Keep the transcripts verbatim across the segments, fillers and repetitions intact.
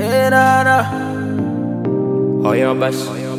Hey, nah, nah. Oh, your bus.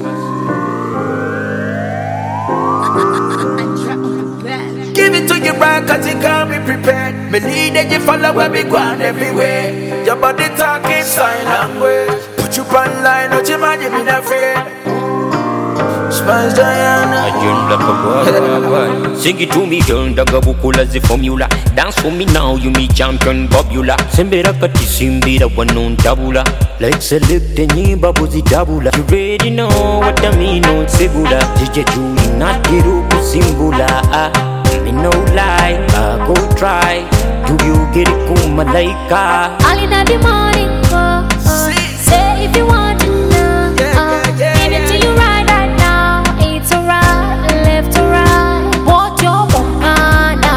Give it to you right, cause you can't be prepared. Me need that you follow where we going everywhere. Your body talking sign language. Put you on line, don't you mind you be afraid. Spice Diana. I dream like a boy. Sing it to me, girl, daga bukula the formula. Dance for me now, you me champion Bobula. Sembera kati simbira one tabula. Like select any babuzi tabula. You already know what I mean on Segula. Jije Julie, not Kiruku Simbula. Me no lie, I go try. Do you get it, Kumalaika? All in the morning, oh, oh. Say if you want to know, uh, give it to you right, right now. It's alright, left to right. What your woman,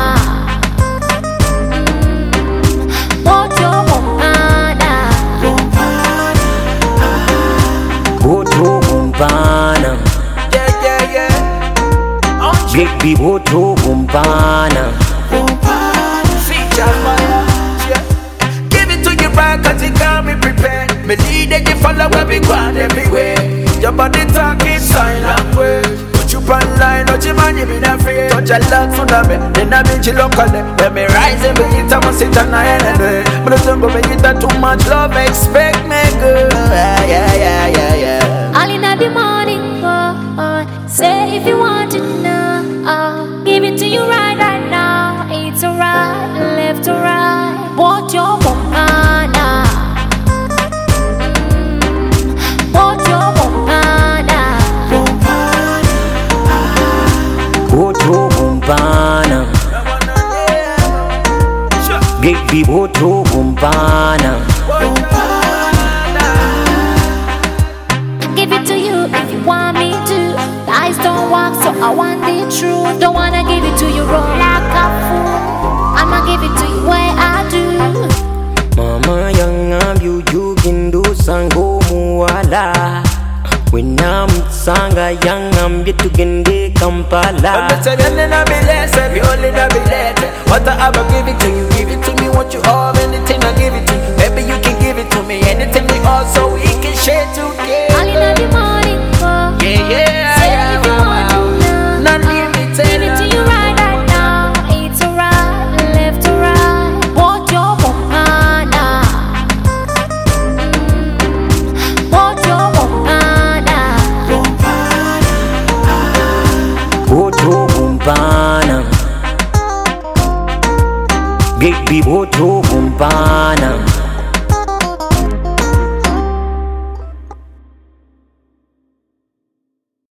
what your woman, What your woman, Yeah, yeah, yeah. Big B, what your woman. Feature fire. Yeah. Give it to you right, cause you can't be prepared. Me need that you follow where we going everywhere. Your body talking sign language. Put you on line, don't you mind you be afraid. Touch a lot for me, then I meet you locally. When me rise and me eat, I'ma sit on the end. But don't go make it too much love, expect me good. Yeah, yeah, yeah, yeah, yeah. all in the morning, oh, oh. Say if you want to know, oh. Give it to you right, right now. It's alright, left to right. What your woman, what your woman, What your woman. Big B, what your woman. give it to you if you want me to. Lies don't work, so I want the truth. Don't wanna give it to you raw like a fool. I'ma give it to you where I do. Mama yang amyu jugin do sango muwala. When I'm sanga yang ambi tugende Kampala. I'm say you're not be less, you're only not be less. What I ever give it to you, give it to me what you have, anything